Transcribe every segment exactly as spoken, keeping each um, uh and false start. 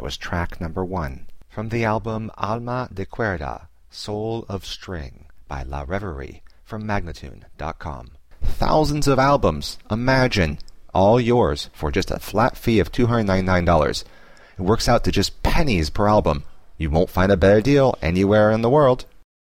That was track number one from the album Alma de Cuerda, Soul of String by La Reverie from Magnatune dot com. Thousands of albums, imagine, all yours for just a flat fee of two hundred ninety-nine dollars. It works out to just pennies per album. You won't find a better deal anywhere in the world.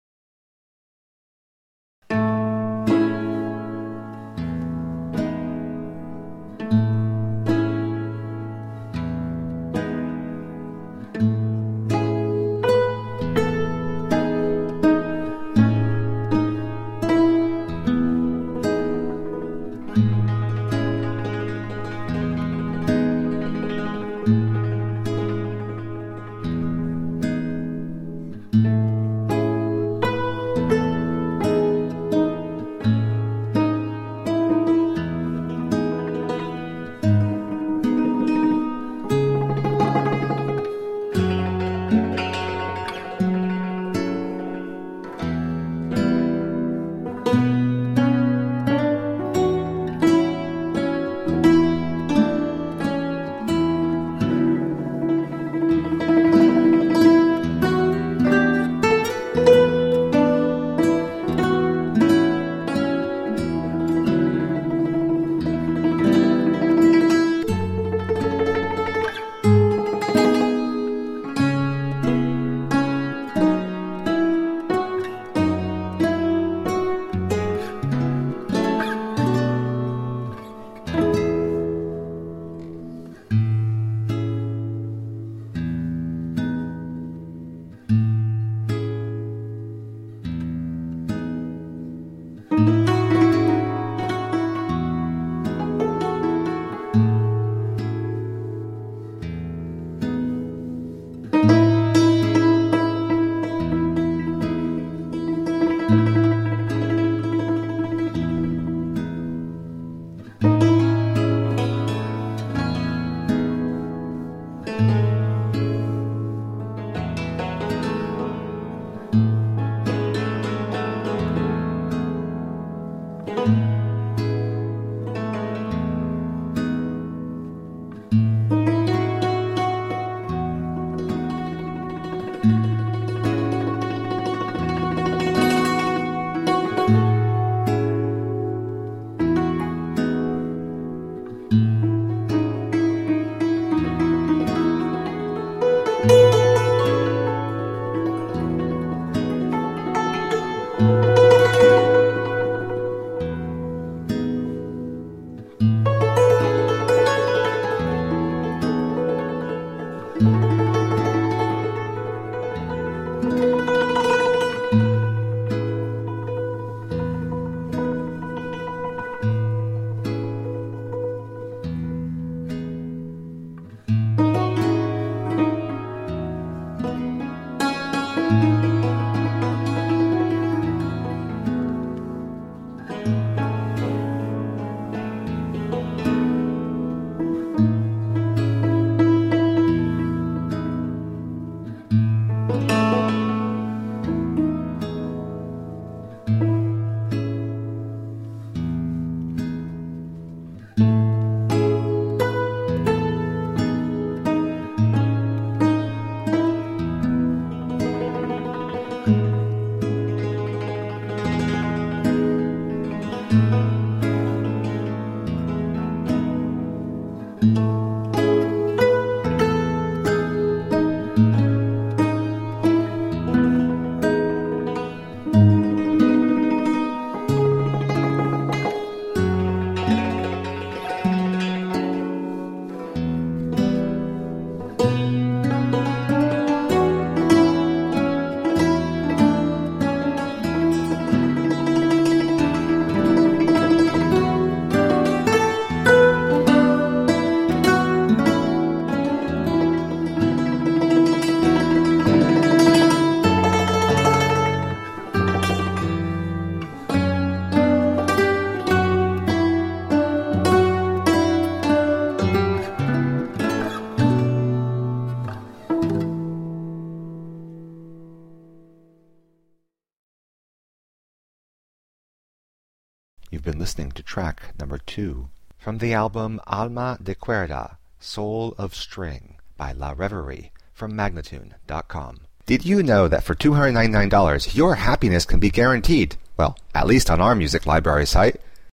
You've been listening to track number two from the album Alma de Cuerda, Soul of String by La Reverie from Magnatune dot com. Did you know that for two hundred ninety-nine dollars your happiness can be guaranteed? Well, at least on our music library site.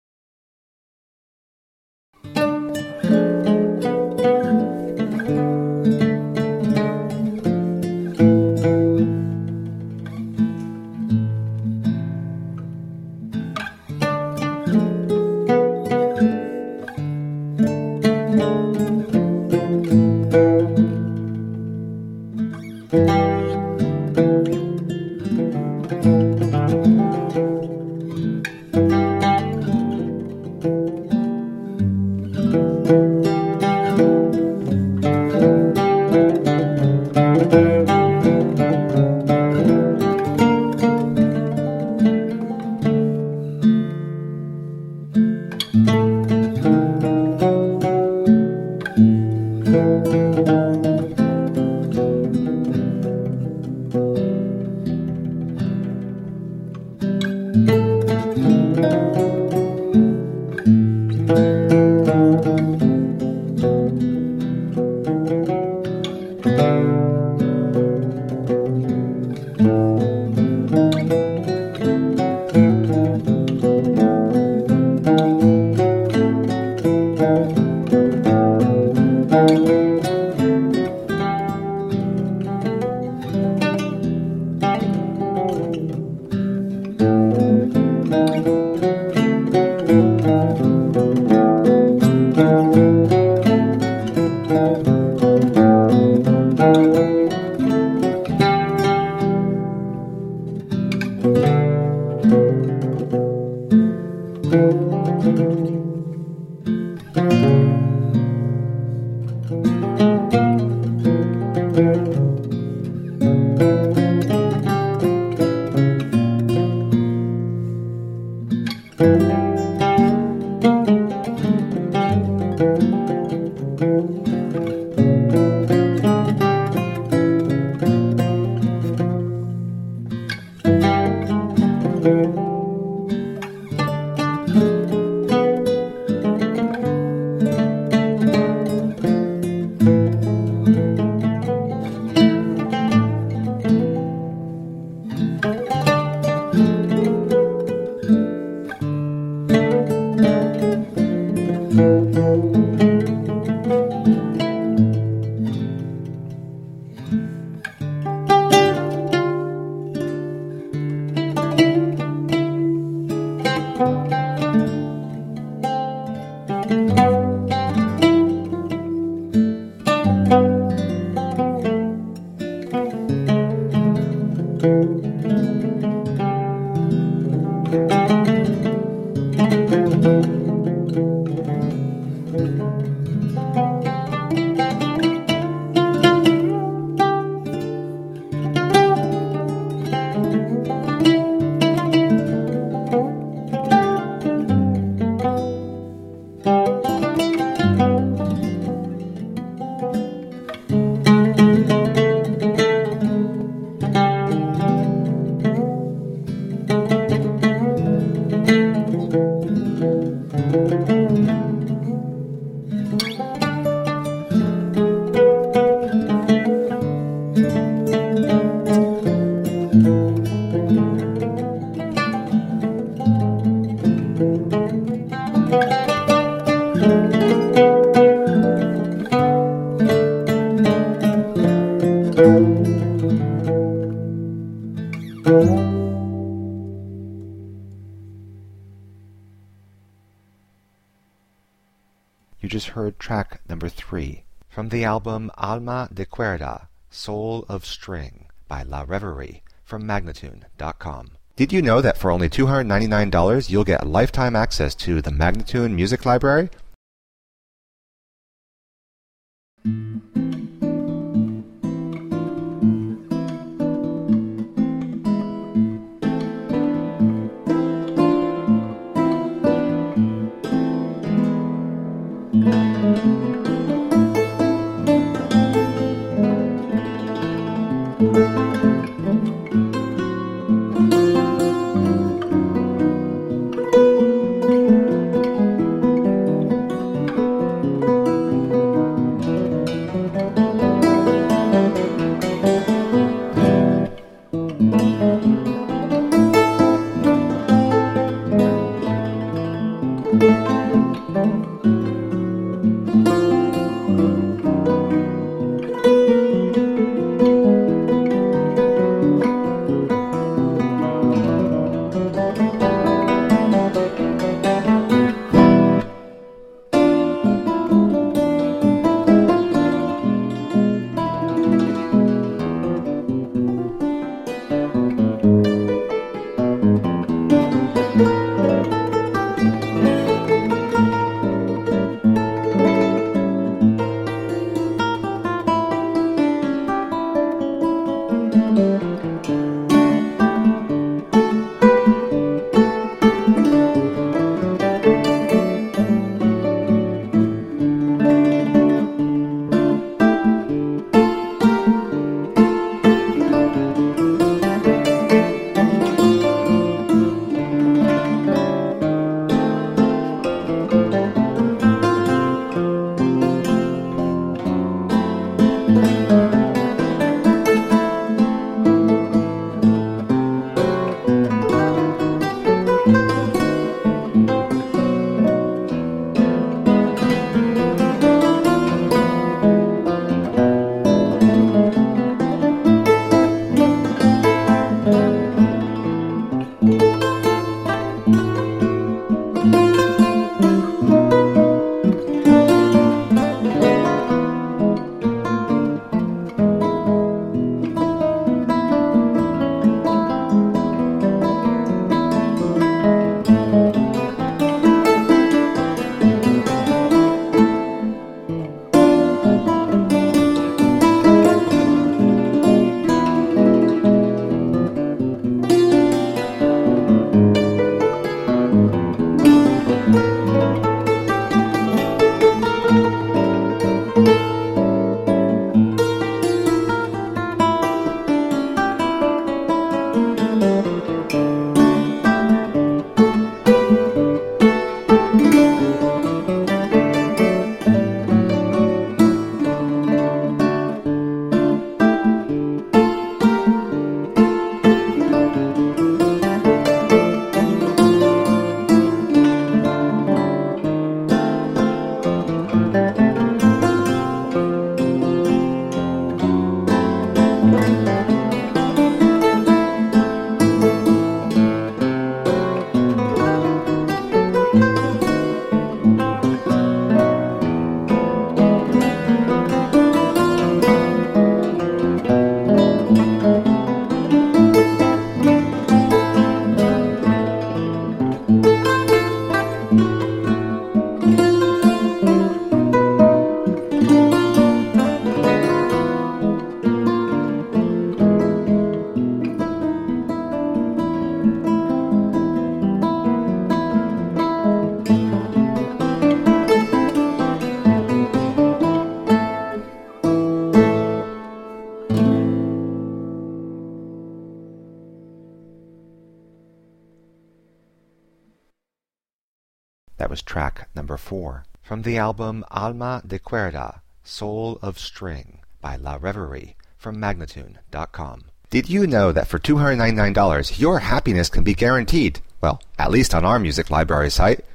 You just heard track number three from the album Alma de Cuerda, Soul of String by La Reverie from Magnatune dot com. Did you know that for only two hundred ninety-nine dollars you'll get lifetime access to the Magnatune Music Library? That was track number four. From the album Alma de Cuerda, Soul of String by La Reverie from Magnatune dot com. Did you know that for two hundred ninety-nine dollars your happiness can be guaranteed? Well, at least on our music library site.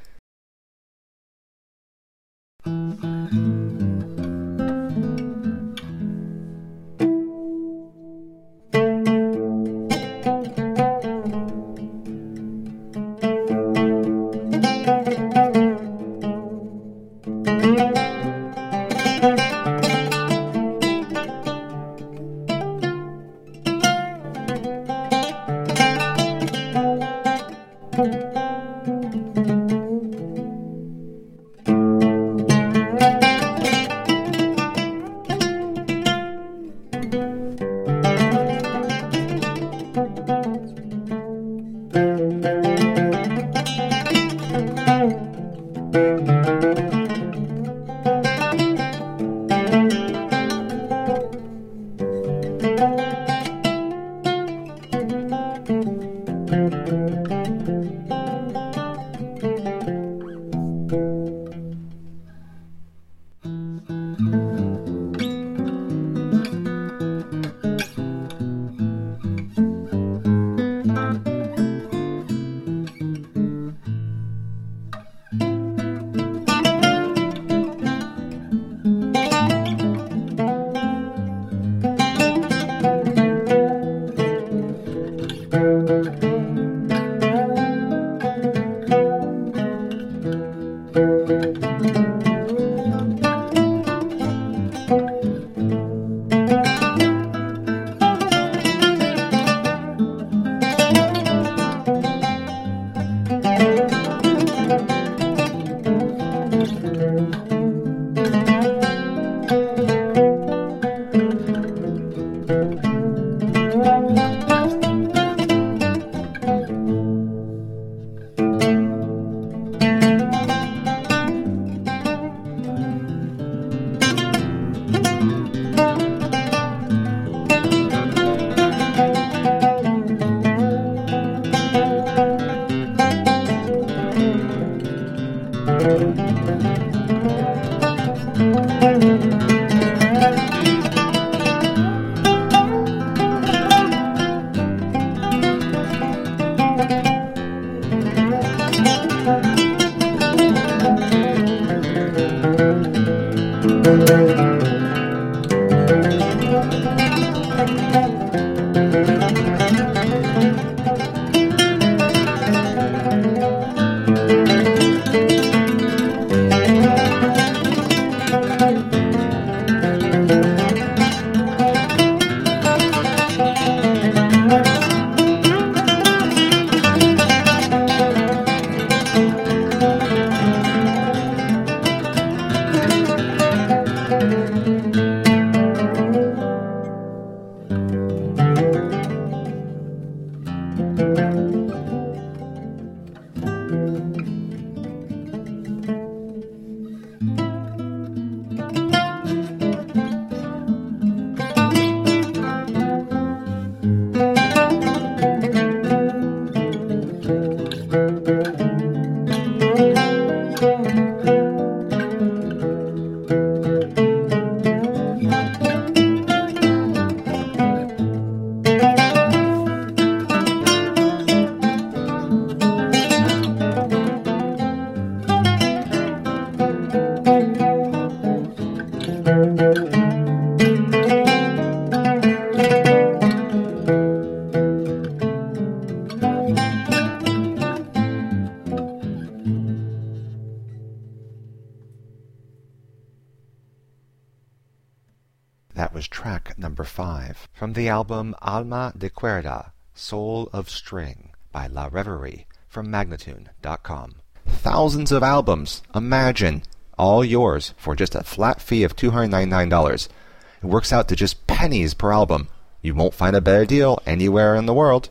That was track number five from the album Alma de Cuerda, Soul of String by La Reverie from Magnatune dot com. Thousands of albums, imagine, all yours for just a flat fee of two hundred ninety-nine dollars. It works out to just pennies per album. You won't find a better deal anywhere in the world.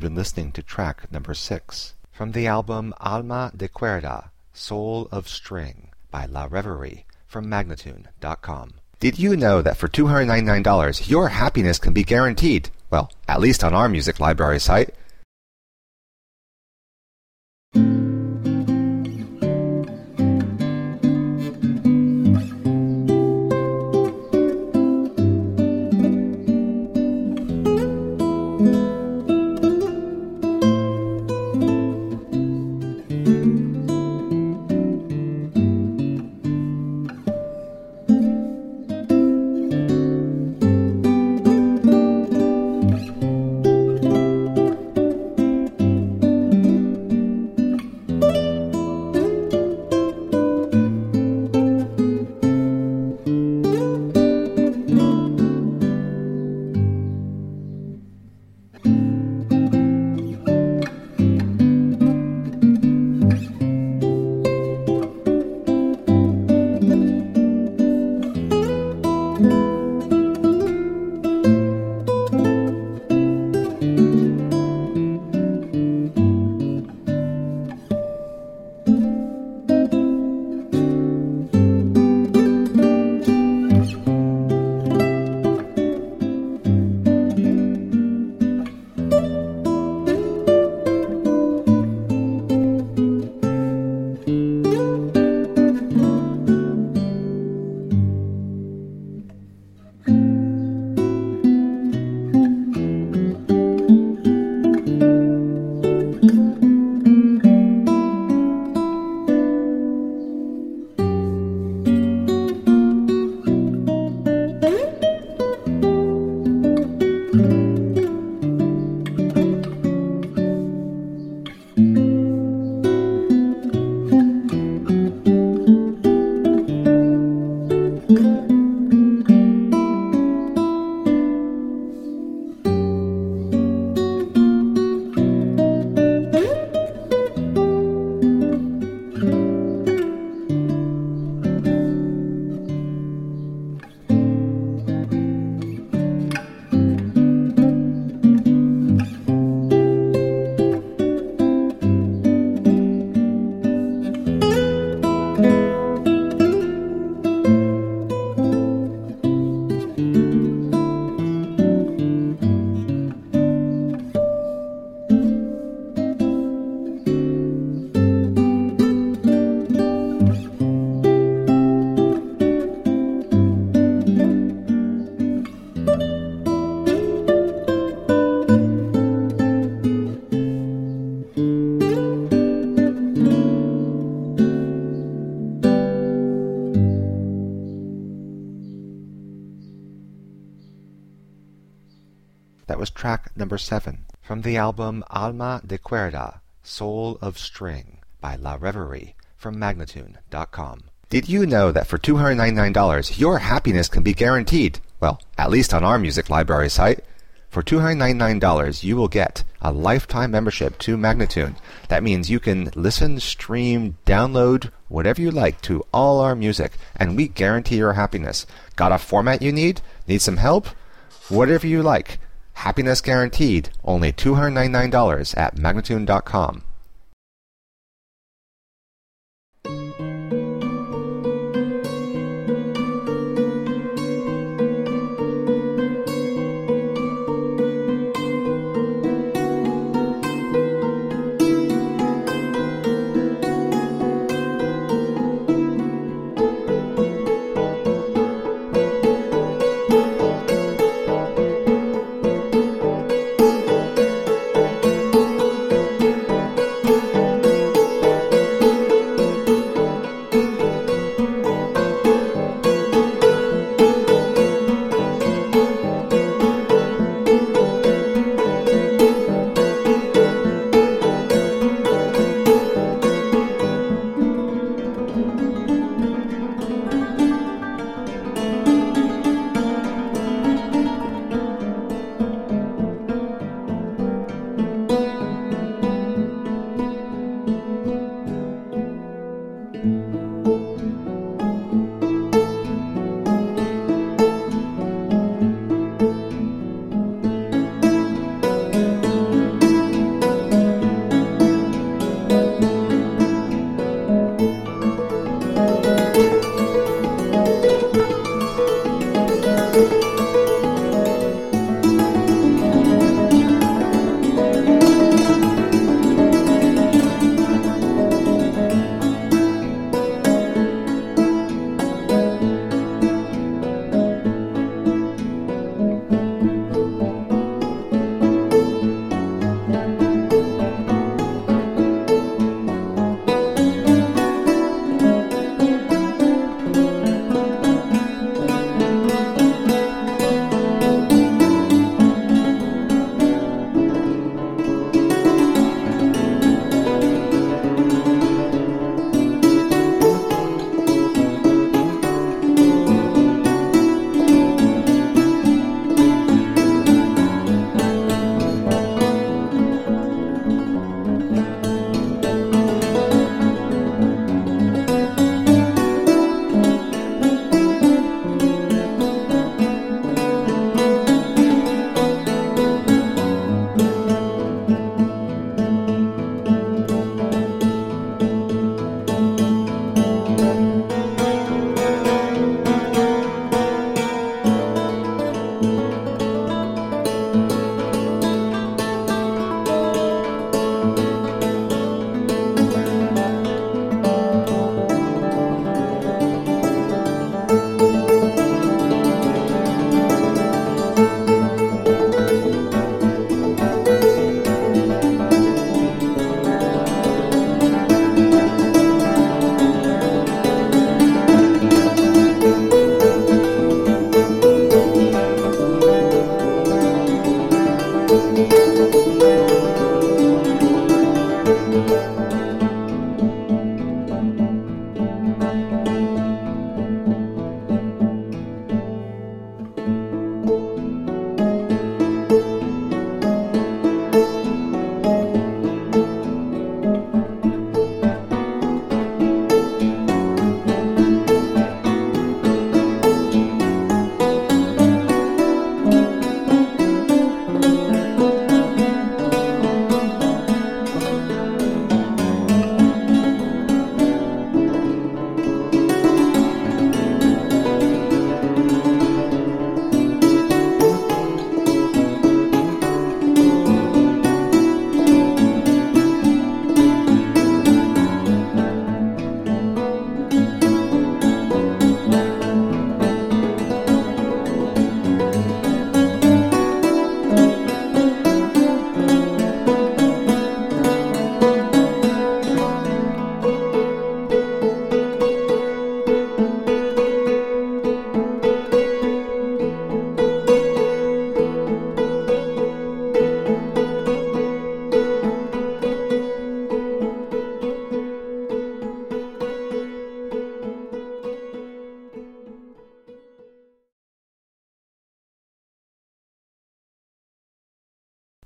You've been listening to track number six from the album Alma de Cuerda, Soul of String by La Reverie from Magnatune dot com. Did you know that for two hundred ninety-nine dollars your happiness can be guaranteed? Well, at least on our music library site. That was track number seven from the album Alma de Cuerda, Soul of String by La Reverie from Magnatune dot com. Did you know that for two hundred ninety-nine dollars your happiness can be guaranteed? Well, at least on our music library site. For two hundred ninety-nine dollars you will get a lifetime membership to Magnatune. That means you can listen, stream, download, whatever you like to all our music, and we guarantee your happiness. Got a format you need? Need some help? Whatever you like. Happiness guaranteed. Only two hundred ninety-nine dollars at Magnatune dot com.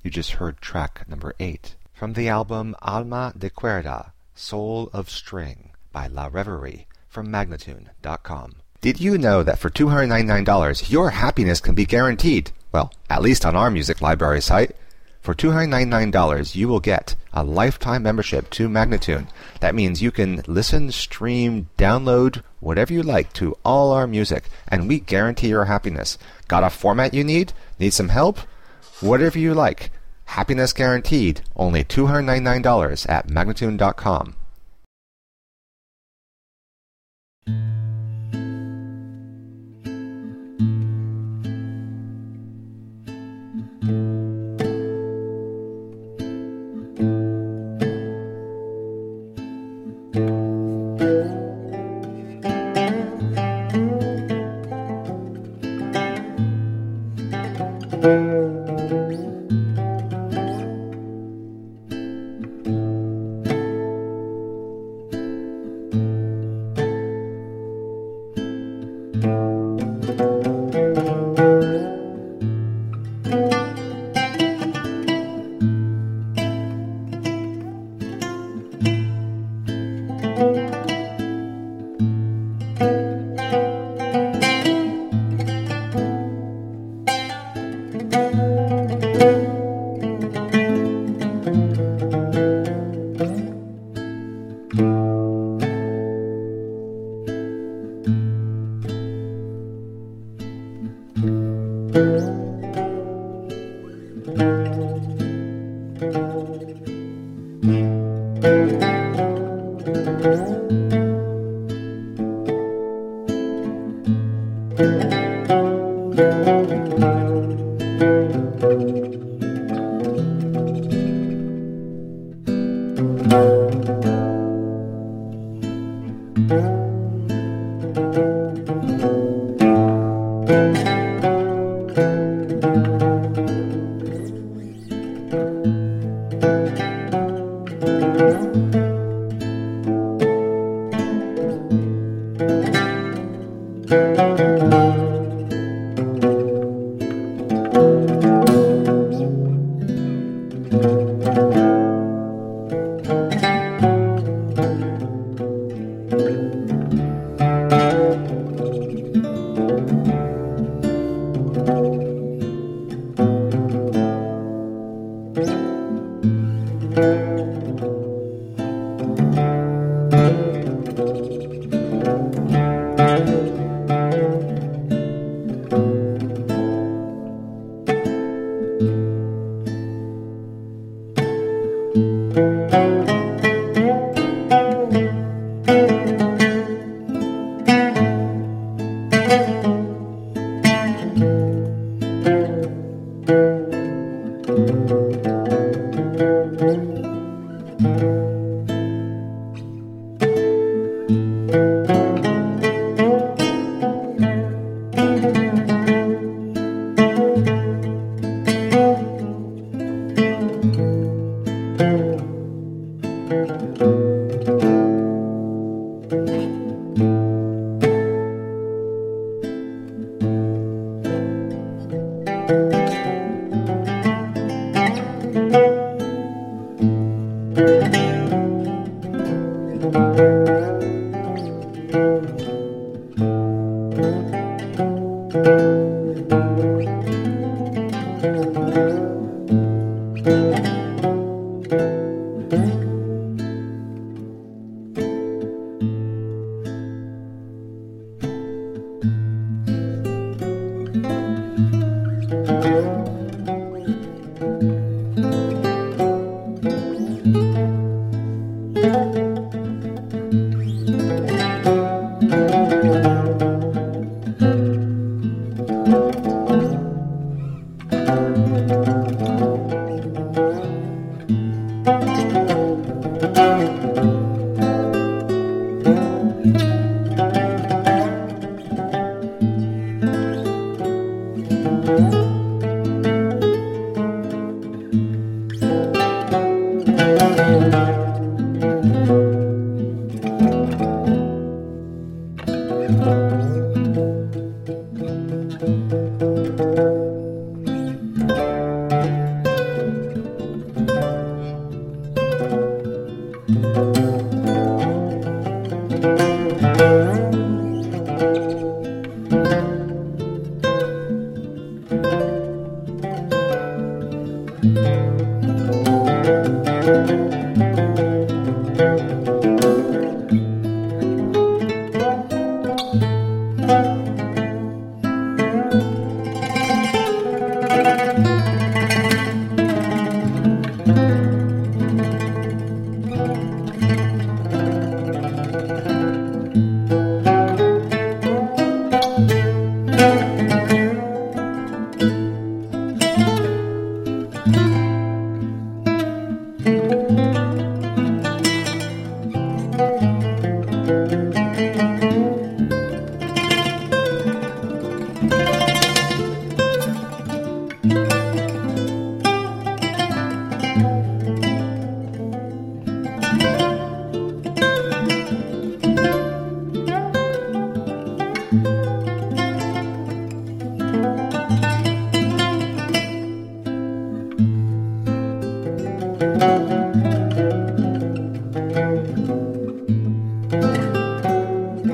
You just heard track number eight from the album Alma de Cuerda, Soul of String by La Reverie from Magnatune dot com. Did you know that for two hundred ninety-nine dollars your happiness can be guaranteed? Well, at least on our music library site. For two hundred ninety-nine dollars you will get a lifetime membership to Magnatune. That means you can listen, stream, download, whatever you like to all our music, and we guarantee your happiness. Got a format you need? Need some help? Whatever you like. Happiness guaranteed. Only two hundred ninety-nine dollars at Magnatune dot com.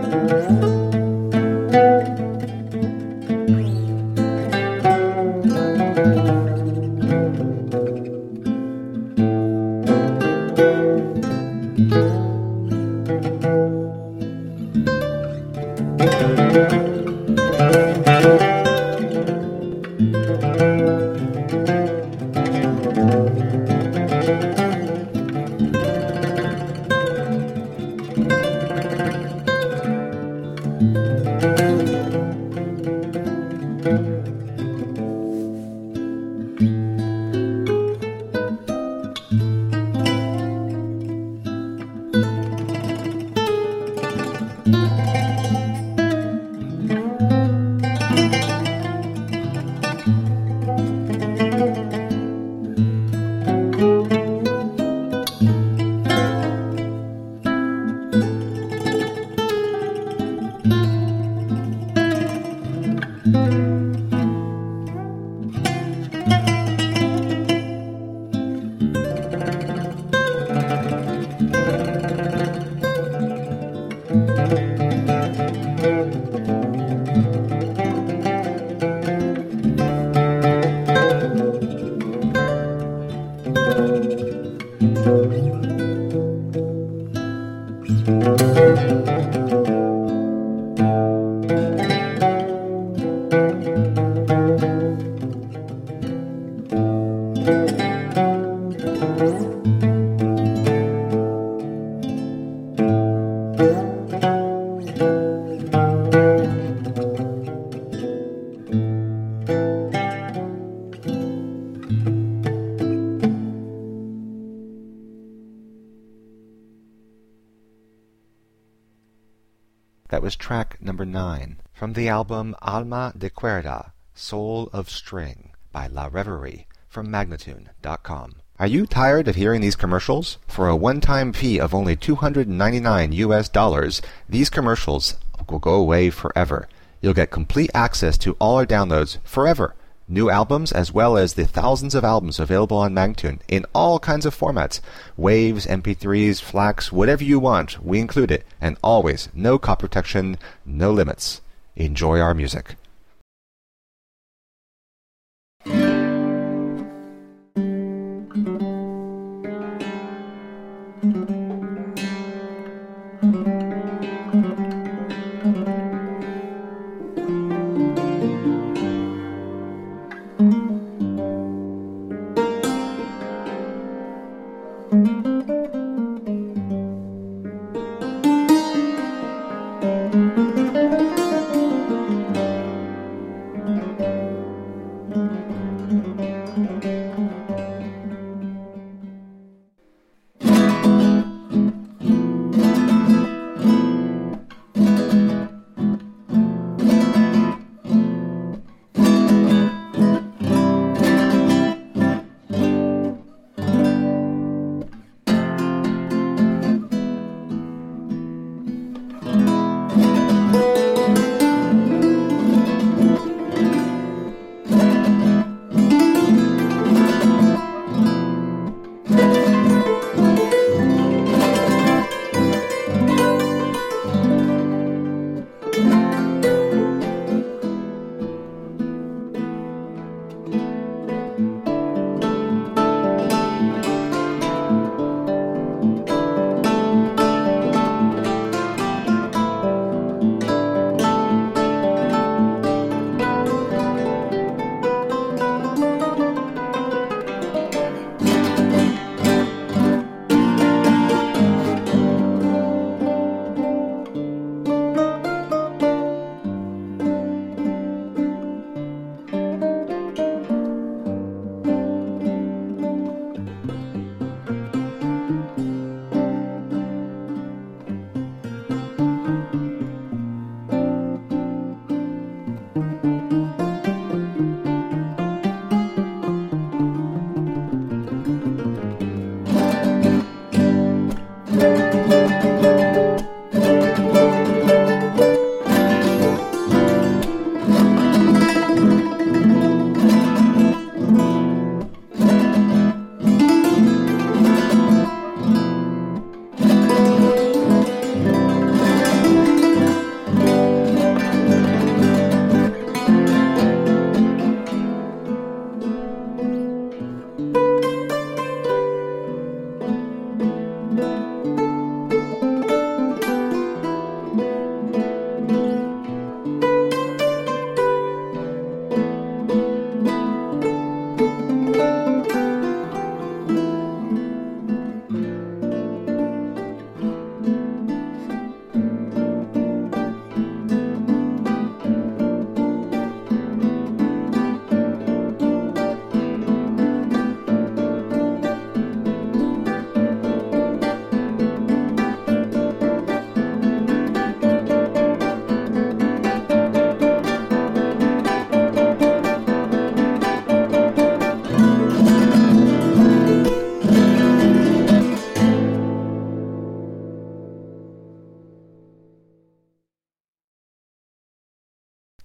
That was track number nine from the album Alma de Cuerda, Soul of String by La Reverie from Magnatune dot com. Are you tired of hearing these commercials? For a one-time fee of only two hundred ninety-nine U S dollars, these commercials will go away forever. You'll get complete access to all our downloads forever. New albums as well as the thousands of albums available on Magnatune in all kinds of formats. Waves, M P threes, FLACs, whatever you want, we include it. And always, no copy protection, no limits. Enjoy our music.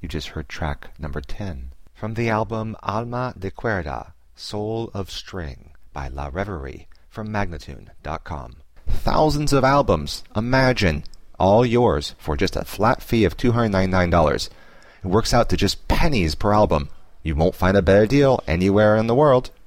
You just heard track number ten. From the album Alma de Cuerda, Soul of String by La Reverie from Magnatune dot com. Thousands of albums, imagine, all yours for just a flat fee of two hundred ninety-nine dollars. It works out to just pennies per album. You won't find a better deal anywhere in the world.